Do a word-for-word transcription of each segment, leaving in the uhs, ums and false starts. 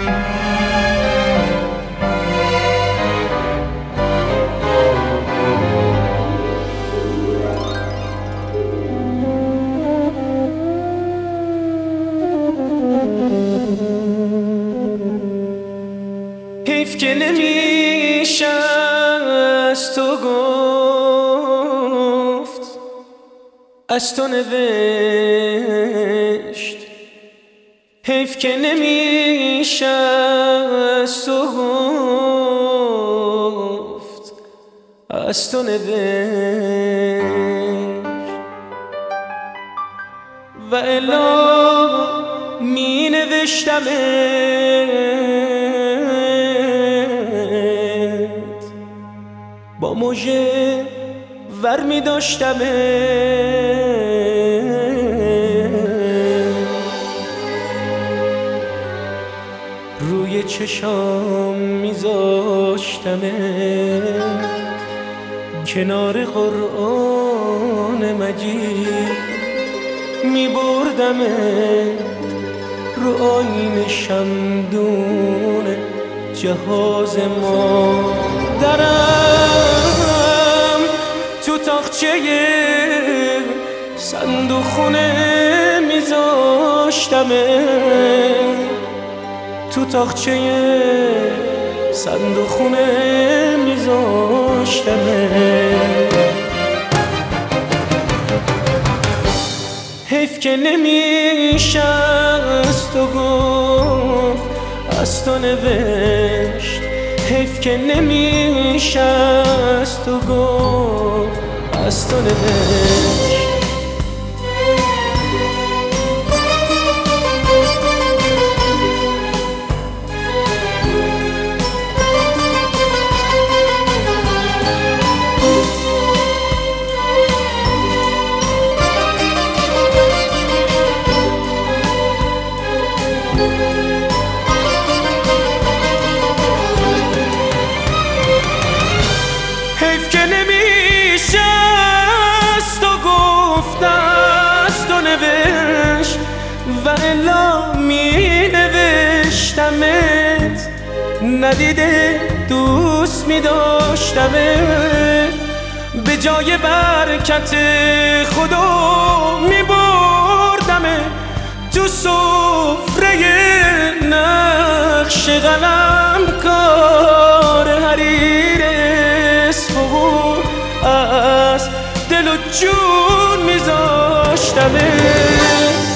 حیف که نمیشه از تو گفت، از تو نوشت. حیف که نمیشه از تو گفت، از تو نوشت. و الا می نوشتمت با موجه ور می داشتمت، روی چشام می زاشتمت، کنار قرآن مجید می بردمت، رو آیین شمدون جهاز ما درم، تو تاقچه صندوق خونه میذاشتمت، تو تاقچه صندوق خونه میذاشتمت. حیف که نمیشه از تو گفت، از تو نوشت. حیف که نمیشه از تو گفت، از تو نوشت. حیف که نمیشه از تو گفت، از تو نوشت. و الا می نوشتمت، ندیده دوست می داشتمت، به جای برکت خدا می بردمت تو سفره نقش قلم کار حریر اسفور، از دل و جون میذاشتمت.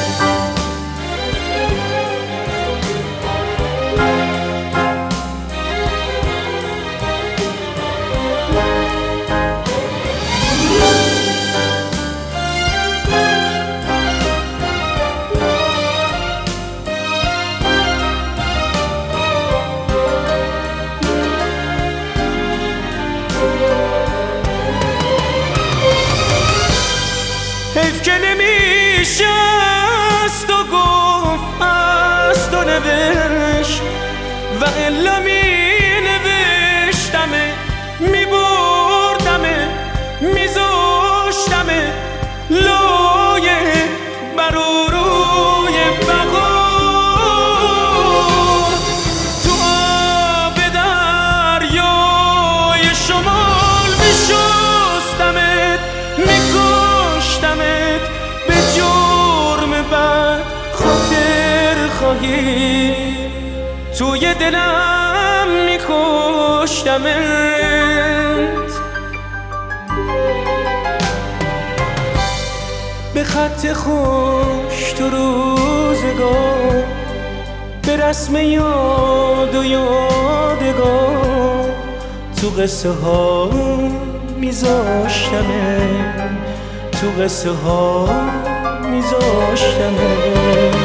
حیف که نمیشه از تو گفت، از تو نوشت. و الا می نوشتمه، می بردمه، می زاشتمه لایه برو روی بقار، تو آب دریای شمال می شستمت، می کشتمت، به جرم بد خاطر خواهی توی دلم می کشتمت. به خط خوش تو روزگار، به رسم یاد و یادگار، تو قصه ها میذاشتمت، تو قصه ها میذاشتمت.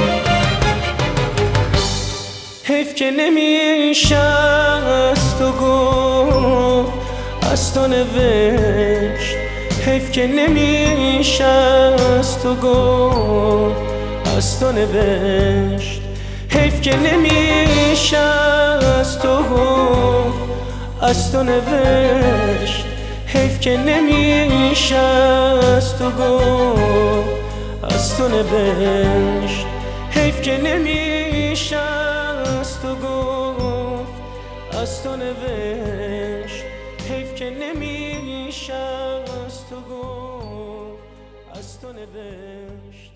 حیف که نمیشه از تو گفت، از تو نوشت. حیف که نمیشه از تو گفت، از تو نوشت. حیف که نمیشه از تو گفت، از تو نوشت. حیف که نمیشه از تو گفت، از تو نوشت. حیف که نمیشه از تو گفت. از تو نوشت، حیف که نمیشه از تو گفت، از تو نوشت.